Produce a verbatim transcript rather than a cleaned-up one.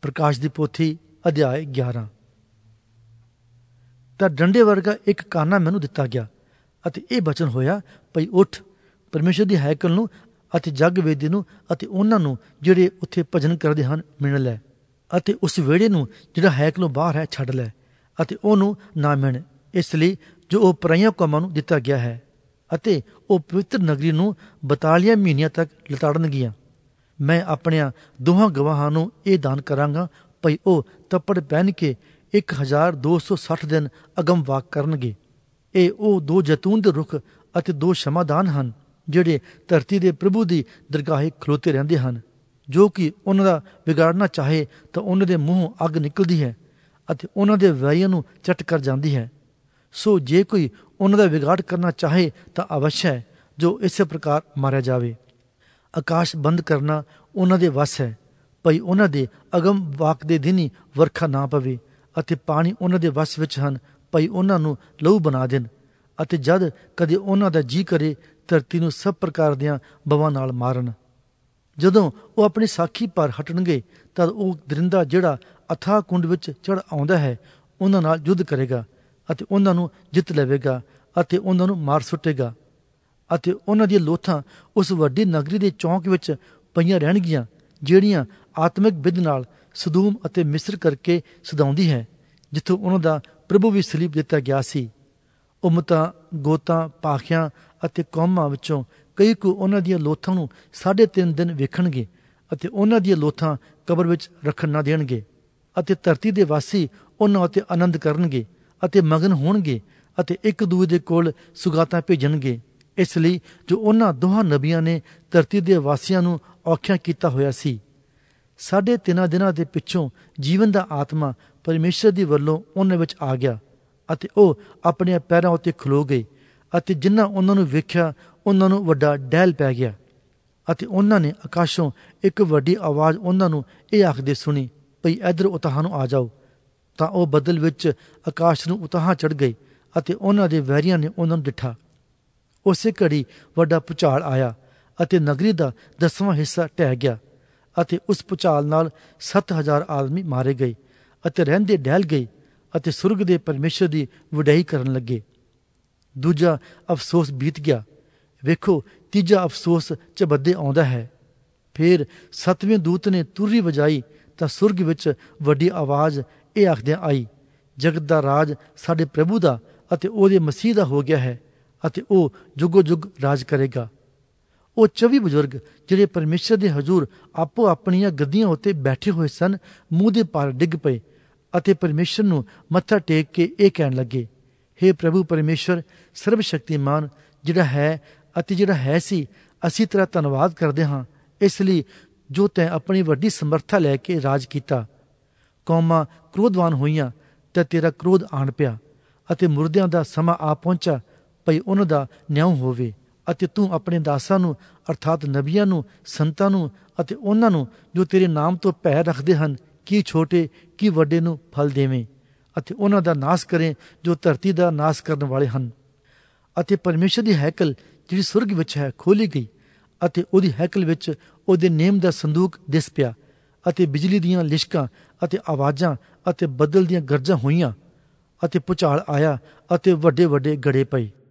ਪ੍ਰਕਾਸ਼ ਦੀ ਪੋਥੀ ਅਧਿਆਇ ਗਿਆਰਾਂ। ਤਾਂ ਡੰਡੇ ਵਰਗਾ ਇੱਕ ਕਾਨਾ ਮੈਨੂੰ ਦਿੱਤਾ ਗਿਆ ਅਤੇ ਇਹ ਬਚਨ ਹੋਇਆ, ਭਈ ਉੱਠ, ਪਰਮੇਸ਼ਰ ਦੀ ਹੈਕਲ ਨੂੰ ਅਤੇ ਜੱਗ ਵੇਦੀ ਨੂੰ ਅਤੇ ਉਹਨਾਂ ਨੂੰ ਜਿਹੜੇ ਉੱਥੇ ਭਜਨ ਕਰਦੇ ਹਨ ਮਿਣ ਲੈ, ਅਤੇ ਉਸ ਵਿਹੜੇ ਨੂੰ ਜਿਹੜਾ ਹੈਕਲੋਂ ਬਾਹਰ ਹੈ ਛੱਡ ਲੈ, ਅਤੇ ਉਹਨੂੰ ਨਾ ਮਿਣ, ਇਸ ਲਈ ਜੋ ਉਹ ਪਰਾਈਆਂ ਕੌਮਾਂ ਨੂੰ ਦਿੱਤਾ ਗਿਆ ਹੈ, ਅਤੇ ਉਹ ਪਵਿੱਤਰ ਨਗਰੀ ਨੂੰ ਬਤਾਲੀਆਂ ਮਹੀਨਿਆਂ ਤੱਕ ਲਤਾੜਨਗੀਆਂ। ਮੈਂ ਆਪਣਿਆਂ ਦੋਹਾਂ ਗਵਾਹਾਂ ਨੂੰ ਇਹ ਦਾਨ ਕਰਾਂਗਾ, ਭਈ ਉਹ ਤੱਪੜ ਪਹਿਨ ਕੇ ਇੱਕ ਹਜ਼ਾਰ ਦੋ ਸੌ ਸੱਠ ਦਿਨ ਅਗਮ ਵਾਕ ਕਰਨਗੇ। ਇਹ ਉਹ ਦੋ ਜੈਤੂਨ ਦੇ ਰੁੱਖ ਅਤੇ ਦੋ ਸ਼ਮਾਦਾਨ ਹਨ, ਜਿਹੜੇ ਧਰਤੀ ਦੇ ਪ੍ਰਭੂ ਦੀ ਦਰਗਾਹੇ ਖਲੋਤੇ ਰਹਿੰਦੇ ਹਨ। ਜੋ ਕਿ ਉਹਨਾਂ ਦਾ ਵਿਗਾੜਨਾ ਚਾਹੇ ਤਾਂ ਉਹਨਾਂ ਦੇ ਮੂੰਹੋਂ ਅੱਗ ਨਿਕਲਦੀ ਹੈ ਅਤੇ ਉਹਨਾਂ ਦੇ ਵੈਰੀਆਂ ਨੂੰ ਚੱਟ ਕਰ ਜਾਂਦੀ ਹੈ। ਸੋ ਜੇ ਕੋਈ ਉਹਨਾਂ ਦਾ ਵਿਗਾੜ ਕਰਨਾ ਚਾਹੇ ਤਾਂ ਅਵਸ਼ ਹੈ ਜੋ ਇਸੇ ਪ੍ਰਕਾਰ ਮਾਰਿਆ ਜਾਵੇ। ਆਕਾਸ਼ ਬੰਦ ਕਰਨਾ ਉਹਨਾਂ ਦੇ ਵੱਸ ਹੈ, ਭਈ ਉਹਨਾਂ ਦੇ ਅਗਮ ਵਾਕ ਦੇ ਦਿਨ ਹੀ ਵਰਖਾ ਨਾ ਪਵੇ, ਅਤੇ ਪਾਣੀ ਉਹਨਾਂ ਦੇ ਵੱਸ ਵਿੱਚ ਹਨ, ਭਈ ਉਹਨਾਂ ਨੂੰ ਲਹੂ ਬਣਾ ਦੇਣ, ਅਤੇ ਜਦ ਕਦੇ ਉਹਨਾਂ ਦਾ ਜੀ ਕਰੇ ਧਰਤੀ ਨੂੰ ਸਭ ਪ੍ਰਕਾਰ ਦੀਆਂ ਬਵਾਂ ਨਾਲ ਮਾਰਨ। ਜਦੋਂ ਉਹ ਆਪਣੀ ਸਾਖੀ ਪਰ ਹਟਣਗੇ ਤਦ ਉਹ ਦਰਿੰਦਾ ਜਿਹੜਾ ਅਥਾਹ ਕੁੰਡ ਵਿੱਚ ਚੜ ਆਉਂਦਾ ਹੈ ਉਹਨਾਂ ਨਾਲ ਯੁੱਧ ਕਰੇਗਾ ਅਤੇ ਉਹਨਾਂ ਨੂੰ ਜਿੱਤ ਲਵੇਗਾ ਅਤੇ ਉਹਨਾਂ ਨੂੰ ਮਾਰ ਸੁੱਟੇਗਾ। ਅਤੇ ਉਹਨਾਂ ਦੀਆਂ ਲੋਥਾਂ ਉਸ ਵੱਡੀ ਨਗਰੀ ਦੇ ਚੌਂਕ ਵਿੱਚ ਪਈਆਂ ਰਹਿਣਗੀਆਂ, ਜਿਹੜੀਆਂ ਆਤਮਿਕ ਬਿਧ ਨਾਲ ਸਦੂਮ ਅਤੇ ਮਿਸਰ ਕਰਕੇ ਸਦਾਉਂਦੀ ਹੈ, ਜਿੱਥੋਂ ਉਹਨਾਂ ਦਾ ਪ੍ਰਭੂ ਵੀ ਸਲੀਬ ਦਿੱਤਾ ਗਿਆ ਸੀ। ਉਮਤਾਂ, ਗੋਤਾਂ, ਭਾਖਿਆਂ ਅਤੇ ਕੌਮਾਂ ਵਿੱਚੋਂ ਕਈ ਕੁ ਉਹਨਾਂ ਦੀਆਂ ਲੋਥਾਂ ਨੂੰ ਸਾਢੇ ਤਿੰਨ ਦਿਨ ਵੇਖਣਗੇ ਅਤੇ ਉਹਨਾਂ ਦੀਆਂ ਲੋਥਾਂ ਕਬਰ ਵਿੱਚ ਰੱਖਣ ਨਾ ਦੇਣਗੇ। ਅਤੇ ਧਰਤੀ ਦੇ ਵਾਸੀ ਉਹਨਾਂ ਉੱਤੇ ਆਨੰਦ ਕਰਨਗੇ ਅਤੇ ਮਗਨ ਹੋਣਗੇ ਅਤੇ ਇੱਕ ਦੂਜੇ ਦੇ ਕੋਲ ਸੁਗਾਤਾਂ ਭੇਜਣਗੇ, ਇਸ ਲਈ ਜੋ ਉਹਨਾਂ ਦੋਹਾਂ ਨਬੀਆਂ ਨੇ ਧਰਤੀ ਦੇ ਵਾਸੀਆਂ ਨੂੰ ਔਖਿਆਂ ਕੀਤਾ ਹੋਇਆ ਸੀ। ਸਾਢੇ ਤਿੰਨਾਂ ਦਿਨਾਂ ਦੇ ਪਿੱਛੋਂ ਜੀਵਨ ਦਾ ਆਤਮਾ ਪਰਮੇਸ਼ਰ ਦੀ ਵੱਲੋਂ ਉਹਨਾਂ ਵਿੱਚ ਆ ਗਿਆ ਅਤੇ ਉਹ ਆਪਣੇ ਪੈਰਾਂ ਉੱਤੇ ਖਲੋ ਗਏ, ਅਤੇ ਜਿਨ੍ਹਾਂ ਉਹਨਾਂ ਨੂੰ ਵੇਖਿਆ ਉਹਨਾਂ ਨੂੰ ਵੱਡਾ ਡਹਿਲ ਪੈ ਗਿਆ। ਅਤੇ ਉਹਨਾਂ ਨੇ ਆਕਾਸ਼ੋਂ ਇੱਕ ਵੱਡੀ ਆਵਾਜ਼ ਉਹਨਾਂ ਨੂੰ ਇਹ ਆਖਦੇ ਸੁਣੀ, ਭਈ ਇੱਧਰ ਉਤਾਹਾਂ ਨੂੰ ਆ ਜਾਓ। ਤਾਂ ਉਹ ਬੱਦਲ ਵਿੱਚ ਆਕਾਸ਼ ਨੂੰ ਉਤਾਹਾਂ ਚੜ੍ਹ ਗਏ ਅਤੇ ਉਹਨਾਂ ਦੇ ਵੈਰੀਆਂ ਨੇ ਉਹਨਾਂ ਨੂੰ ਡਿੱਠਾ। ਉਸੇ ਘੜੀ ਵੱਡਾ ਭੁਚਾਲ ਆਇਆ ਅਤੇ ਨਗਰੀ ਦਾ ਦਸਵਾਂ ਹਿੱਸਾ ਢਹਿ ਗਿਆ, ਅਤੇ ਉਸ ਭੁਚਾਲ ਨਾਲ ਸੱਤ ਹਜ਼ਾਰ ਆਦਮੀ ਮਾਰੇ ਗਏ ਅਤੇ ਰਹਿੰਦੇ ਡਹਿਲ ਗਏ ਅਤੇ ਸੁਰਗ ਦੇ ਪਰਮੇਸ਼ਰ ਦੀ ਵਡਿਆਈ ਕਰਨ ਲੱਗੇ। ਦੂਜਾ ਅਫਸੋਸ ਬੀਤ ਗਿਆ, ਵੇਖੋ ਤੀਜਾ ਅਫਸੋਸ ਝਬੱਦੇ ਆਉਂਦਾ ਹੈ। ਫਿਰ ਸੱਤਵੇਂ ਦੂਤ ਨੇ ਤੁਰ੍ਹੀ ਵਜਾਈ ਤਾਂ ਸੁਰਗ ਵਿੱਚ ਵੱਡੀ ਆਵਾਜ਼ ਇਹ ਆਖਦਿਆਂ ਆਈ, ਜਗਤ ਦਾ ਰਾਜ ਸਾਡੇ ਪ੍ਰਭੂ ਦਾ ਅਤੇ ਉਹਦੇ ਮਸੀਹ ਦਾ ਹੋ ਗਿਆ ਹੈ, ਅਤੇ ਉਹ ਜੁਗੋ ਜੁਗ ਰਾਜ ਕਰੇਗਾ। ਉਹ ਚੌਵੀ ਬਜ਼ੁਰਗ ਜਿਹੜੇ ਪਰਮੇਸ਼ਰ ਦੇ ਹਜ਼ੂਰ ਆਪੋ ਆਪਣੀਆਂ ਗੱਦੀਆਂ ਉੱਤੇ ਬੈਠੇ ਹੋਏ ਸਨ, ਮੂੰਹ ਦੇ ਭਾਰ ਡਿੱਗ ਪਏ ਅਤੇ ਪਰਮੇਸ਼ਰ ਨੂੰ ਮੱਥਾ ਟੇਕ ਕੇ ਇਹ ਕਹਿਣ ਲੱਗੇ, ਹੇ ਪ੍ਰਭੂ ਪਰਮੇਸ਼ਰ ਸਰਬ ਸ਼ਕਤੀਮਾਨ, ਜਿਹੜਾ ਹੈ ਅਤੇ ਜਿਹੜਾ ਹੈ ਸੀ, ਅਸੀਂ ਤੇਰਾ ਧੰਨਵਾਦ ਕਰਦੇ ਹਾਂ, ਇਸ ਲਈ ਜੋ ਤੈਂ ਆਪਣੀ ਵੱਡੀ ਸਮਰੱਥਾ ਲੈ ਕੇ ਰਾਜ ਕੀਤਾ। ਕੌਮਾਂ ਕ੍ਰੋਧਵਾਨ ਹੋਈਆਂ ਤਾਂ ਤੇਰਾ ਕ੍ਰੋਧ ਆਣ ਪਿਆ, ਅਤੇ ਮੁਰਦਿਆਂ ਦਾ ਸਮਾਂ ਆ ਪਹੁੰਚਾ, ਭਈ ਉਹਨਾਂ ਦਾ ਨਿਆਂ ਹੋਵੇ। ਅਤੇ ਤੂੰ ਆਪਣੇ ਦਾਸਾਂ ਨੂੰ ਅਰਥਾਤ ਨਬੀਆਂ ਨੂੰ, ਸੰਤਾਂ ਨੂੰ ਅਤੇ ਉਹਨਾਂ ਨੂੰ ਜੋ ਤੇਰੇ ਨਾਮ ਤੋਂ ਭੈ ਰੱਖਦੇ ਹਨ, ਕੀ ਛੋਟੇ ਕੀ ਵੱਡੇ ਨੂੰ ਫਲ ਦੇਵੇਂ, ਅਤੇ ਉਹਨਾਂ ਦਾ ਨਾਸ ਕਰੇ ਜੋ ਧਰਤੀ ਦਾ ਨਾਸ ਕਰਨ ਵਾਲੇ ਹਨ। ਅਤੇ ਪਰਮੇਸ਼ਰ ਦੀ ਹੈਕਲ ਜਿਹੜੀ ਸੁਰਗ ਵਿੱਚ ਹੈ ਖੋਲੀ ਗਈ, ਅਤੇ ਉਹਦੀ ਹੈਕਲ ਵਿੱਚ ਉਹਦੇ ਨੇਮ ਦਾ ਸੰਦੂਕ ਦਿਸ ਪਿਆ, ਅਤੇ ਬਿਜਲੀ ਦੀਆਂ ਲਿਸ਼ਕਾਂ ਅਤੇ ਆਵਾਜ਼ਾਂ ਅਤੇ ਬੱਦਲ ਦੀਆਂ ਗਰਜਾਂ ਹੋਈਆਂ, ਅਤੇ ਭੁਚਾਲ ਆਇਆ ਅਤੇ ਵੱਡੇ ਵੱਡੇ ਗੜੇ ਪਏ।